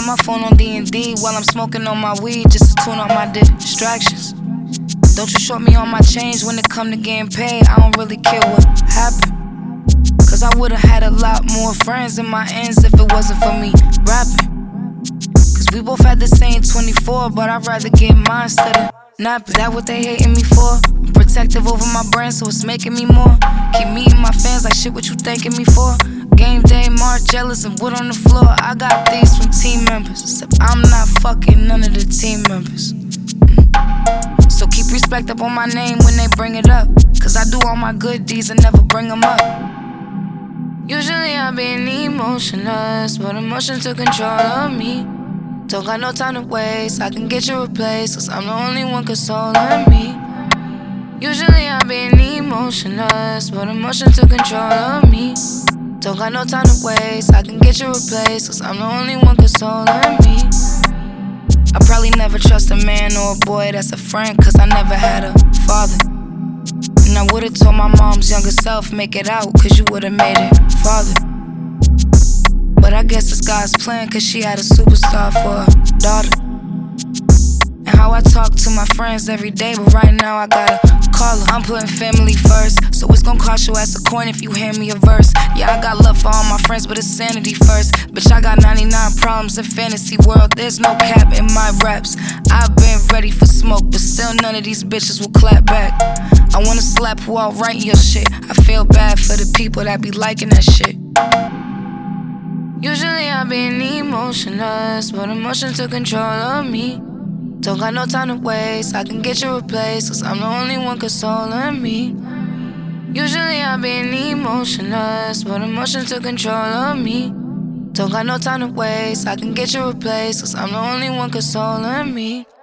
got my phone on D&D while I'm smoking on my weed just to tune out my distractions. Don't you short me on my change when it come to getting paid. I don't really care what happened, cause I would've had a lot more friends in my ends if it wasn't for me rapping. Cause we both had the same 24, but I'd rather get mine instead of napping. Is that what they hating me for? I'm protective over my brand, so it's making me more. Keep meeting my fans like shit, what you thanking me for? Game day, Margielas and wood on the floor. I got these from team members, except I'm not fucking none of the team members. So keep respect up on my name when they bring it up, cause I do all my good deeds and never bring them up. Usually I've been emotionless, but emotions took control of me. Don't got no time to waste, I can get you replaced, cause I'm the only one consoling me. Usually I've been emotionless, but emotions took control of me. Don't got no time to waste, I can get you replaced, cause I'm the only one consoling me. I probably never trust a man or a boy that's a friend, cause I never had a father. And I would've told my mom's younger self, make it out, cause you would've made it farther. But I guess it's God's plan, cause she had a superstar for a daughter. And how I talk to my friends every day, but right now I gotta call her. I'm putting family first, so it's gon' cost your ass a coin if you hand me a verse. Yeah, I got love for all my friends, but it's sanity first. Bitch, I got 99 problems in fantasy world, there's no cap in my raps. I've been ready for smoke, but still none of these bitches will clap back. I wanna slap who out writing your shit. I feel bad for the people that be liking that shit. Usually I've been emotionless, but emotion took control of me. Don't got no time to waste, I can get you replaced, cause I'm the only one consoling me. Usually I've been emotionless, but emotion took control of me. Don't got no time to waste, I can get you replaced, cause I'm the only one consoling me.